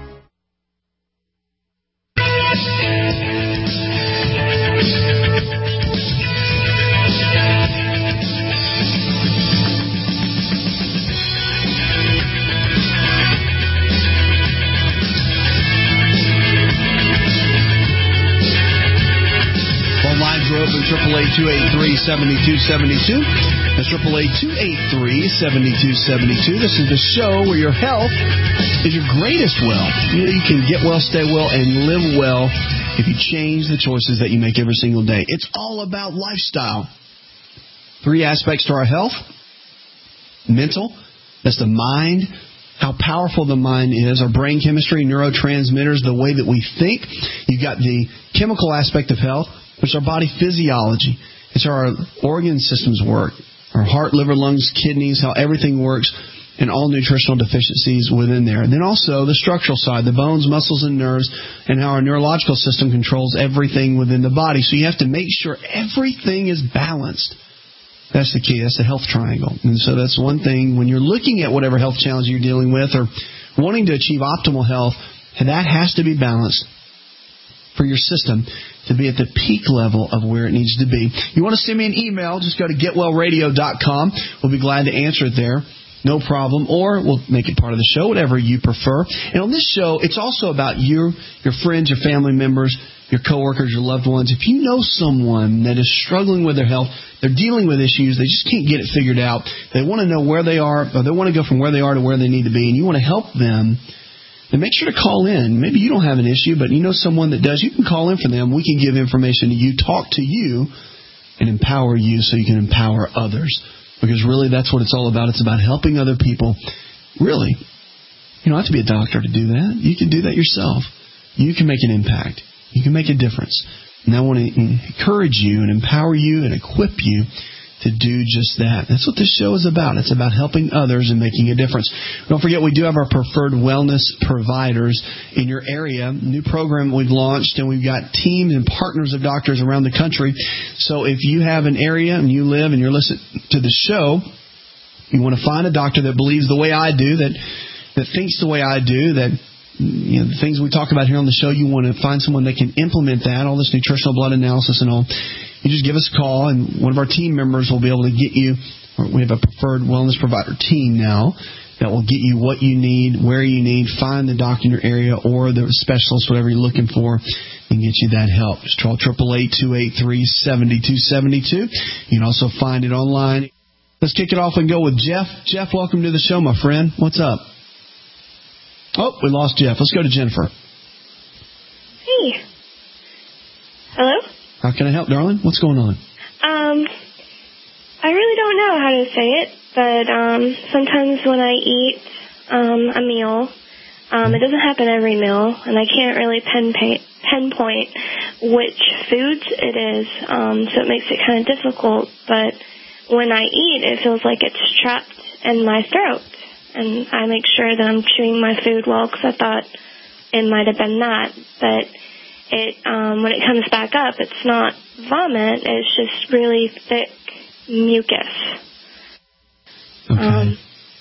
Lines are open, triple eight, two eight three, seven two seven two. That's triple eight, two eight three, seven two seven two. This is the show where your health is your greatest wealth. You know, you can get well, stay well, and live well if you change the choices that you make every single day. It's all about lifestyle. Three aspects to our health. Mental, that's the mind, how powerful the mind is, our brain chemistry, neurotransmitters, the way that we think. You've got the chemical aspect of health, which is our body physiology. It's how our organ systems work, our heart, liver, lungs, kidneys, how everything works, and all nutritional deficiencies within there. And then also the structural side, the bones, muscles, and nerves, and how our neurological system controls everything within the body. So you have to make sure everything is balanced. That's the key. That's the health triangle. And so that's one thing when you're looking at whatever health challenge you're dealing with or wanting to achieve optimal health, that has to be balanced for your system to be at the peak level of where it needs to be. You want to send me an email, just go to get well radio dot com. We'll be glad to answer it there. No problem. Or we'll make it part of the show, whatever you prefer. And on this show, it's also about you, your friends, your family members, your coworkers, your loved ones. If you know someone that is struggling with their health, they're dealing with issues, they just can't get it figured out, they want to know where they are, or they want to go from where they are to where they need to be, and you want to help them, then make sure to call in. Maybe you don't have an issue, but you know someone that does. You can call in for them. We can give information to you, talk to you, and empower you so you can empower others. Because really that's what it's all about. It's about helping other people. Really, you don't have to be a doctor to do that. You can do that yourself. You can make an impact. You can make a difference. And I want to encourage you and empower you and equip you to do just that. That's what this show is about. It's about helping others and making a difference. Don't forget, we do have our preferred wellness providers in your area. New program we've launched, and we've got teams and partners of doctors around the country. So if you have an area and you live and you're listening to the show, you want to find a doctor that believes the way I do, that that thinks the way I do, that you know, the things we talk about here on the show, you want to find someone that can implement that, all this nutritional blood analysis and all. You just give us a call, and one of our team members will be able to get you, or we have a preferred wellness provider team now that will get you what you need, where you need, find the doc in your area or the specialist, whatever you're looking for, and get you that help. Just call eight eight eight, two eight three, seven two seven two. You can also find it online. Let's kick it off and go with Jeff. Jeff, welcome to the show, my friend. What's up? Oh, we lost Jeff. Let's go to Jennifer.
Hey. Hello?
How can I help, darling? What's going on?
Um, I really don't know how to say it, but um, sometimes when I eat um, a meal, um, it doesn't happen every meal, and I can't really pinpoint, pinpoint which foods it is, um, so it makes it kind of difficult. But when I eat, it feels like it's trapped in my throat, and I make sure that I'm chewing my food well because I thought it might have been that, but it um, when it comes back up, it's not vomit. It's just really thick mucus.
Okay.
Um,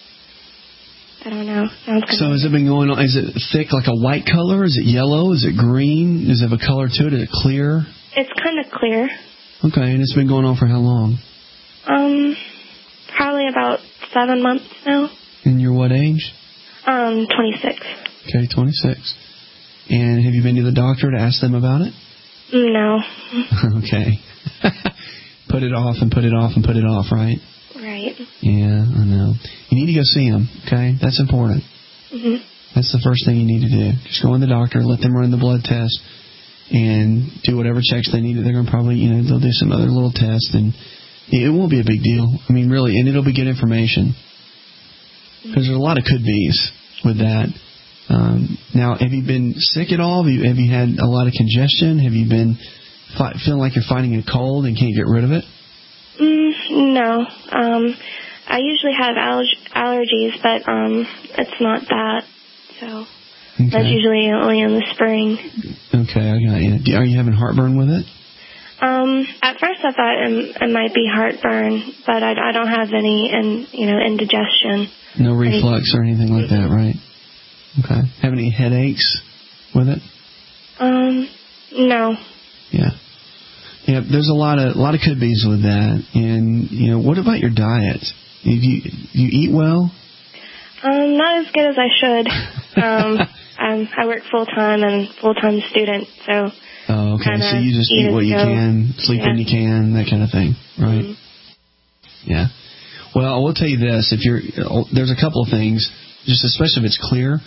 I don't know.
So has it been going on? Is it thick, like a white color? Is it yellow? Is it green? Does it have a color to it? Is it clear?
it's kind of clear.
Okay, and it's been going on for how long?
Um, probably about seven months now.
And you're what age?
Um, twenty-six.
Okay, twenty-six. And have you been to the doctor to ask them about it?
No.
Okay. Put it off and put it off and put it off, right?
Right.
Yeah, I know. You need to go see them, okay? That's important.
Mm-hmm.
That's the first thing you need to do. Just go in the doctor, let them run the blood test, and do whatever checks they need. They're going to probably, you know, they'll do some other little tests, and it won't be a big deal. I mean, really, and it'll be good information. Because there's a lot of could-be's with that. Um, now, have you been sick at all? Have you, have you had a lot of congestion? Have you been fi- feeling like you're fighting a cold and can't get rid of it?
Mm, no. Um, I usually have allerg- allergies, but um, it's not that. So
okay.
That's usually only in the spring.
Okay, I got you. Are you having heartburn with it?
Um, at first I thought it, it might be heartburn, but I, I don't have any, in, you know, indigestion.
No reflux or anything like that, right? Okay. Have any headaches with it?
Um, no.
Yeah. Yeah, there's a lot of a lot of could-be's with that. And, you know, what about your diet? Do you, you eat well?
Um, not as good as I should. um, I'm, I work full-time and full-time student, so...
Oh, okay. So you just eat what you can, sleep when you can, that kind of thing, right? Mm-hmm. Yeah. Well, I will tell you this: if you're, there's a couple of things, just especially if it's clear.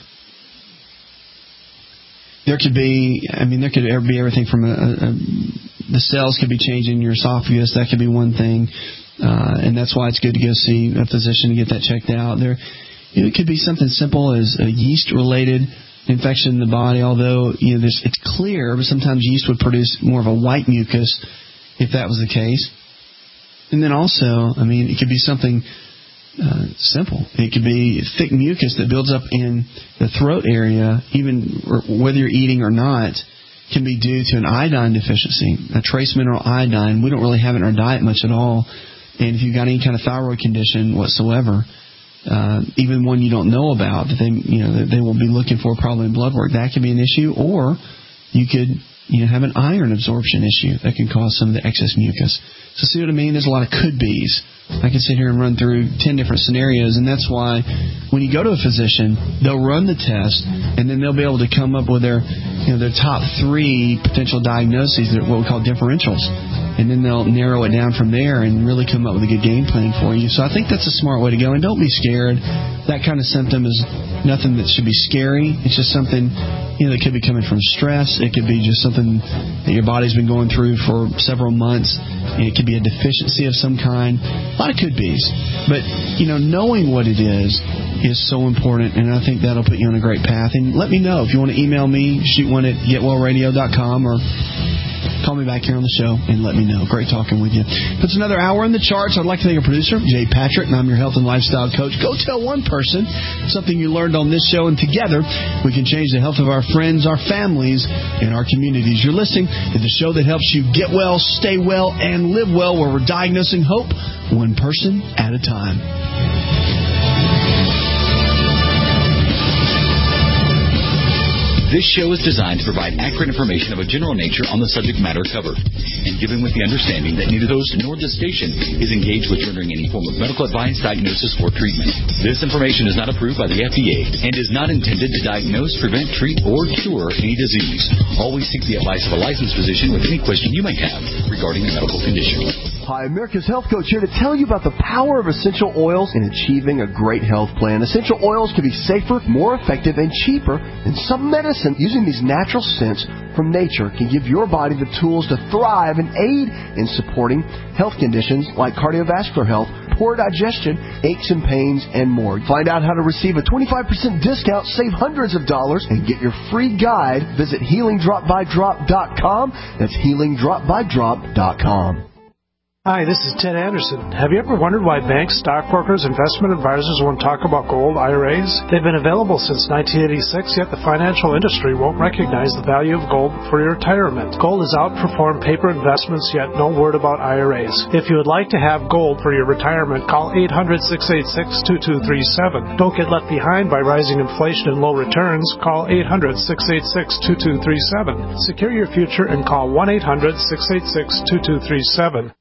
There could be, I mean, there could be everything from a, a, a the cells could be changing in your esophagus. That could be one thing, uh, and that's why it's good to go see a physician to get that checked out. There, you know, it could be something simple as a yeast-related infection in the body, although, you know, this, it's clear, but sometimes yeast would produce more of a white mucus if that was the case. And then also, I mean, it could be something uh, simple. It could be thick mucus that builds up in the throat area, even whether you're eating or not, can be due to an iodine deficiency, a trace mineral iodine. We don't really have it in our diet much at all. And if you've got any kind of thyroid condition whatsoever, Uh, even one you don't know about, that they, you know, that they will be looking for probably in blood work, that could be an issue. Or you could, you know, have an iron absorption issue that can cause some of the excess mucus. So see what I mean? There's a lot of could-be's. I can sit here and run through ten different scenarios, and that's why when you go to a physician, they'll run the test, and then they'll be able to come up with their, you know, their top three potential diagnoses, what we call differentials, and then they'll narrow it down from there and really come up with a good game plan for you. So I think that's a smart way to go, and don't be scared. That kind of symptom is nothing that should be scary. It's just something, you know, that could be coming from stress. It could be just something that your body's been going through for several months. It could be a deficiency of some kind. A lot of could-be's. But, you know, knowing what it is is so important, and I think that'll put you on a great path. And let me know. If you want to email me, shoot one at get well radio dot com or call me back here on the show and let me know. Great talking with you. It's another hour in the charts. I'd like to thank our producer, Jay Patrick, and I'm your health and lifestyle coach. Go tell one person something you learned on this show, and together we can change the health of our friends, our families, and our communities. You're listening to the show that helps you get well, stay well, and live well, where we're diagnosing hope one person at a time.
This show is designed to provide accurate information of a general nature on the subject matter covered, and given with the understanding that neither host nor this station is engaged with rendering any form of medical advice, diagnosis, or treatment. This information is not approved by the F D A and is not intended to diagnose, prevent, treat, or cure any disease. Always seek the advice of a licensed physician with any question you may have regarding a medical condition.
Hi, America's Health Coach here to tell you about the power of essential oils in achieving a great health plan. Essential oils can be safer, more effective, and cheaper than some medicine. Using these natural scents from nature can give your body the tools to thrive and aid in supporting health conditions like cardiovascular health, poor digestion, aches and pains, and more. Find out how to receive a twenty-five percent discount, save hundreds of dollars, and get your free guide. Visit healing drop by drop dot com. That's healing drop by drop dot com.
Hi, this is Ted Anderson. Have you ever wondered why banks, stockbrokers, investment advisors won't talk about gold I R As? They've been available since nineteen eighty-six, yet the financial industry won't recognize the value of gold for your retirement. Gold has outperformed paper investments, yet no word about I R As. If you would like to have gold for your retirement, call eight hundred, six eight six, two two three seven. Don't get left behind by rising inflation and low returns. Call eight hundred, six eight six, two two three seven. Secure your future and call one eight hundred, six eight six, two two three seven.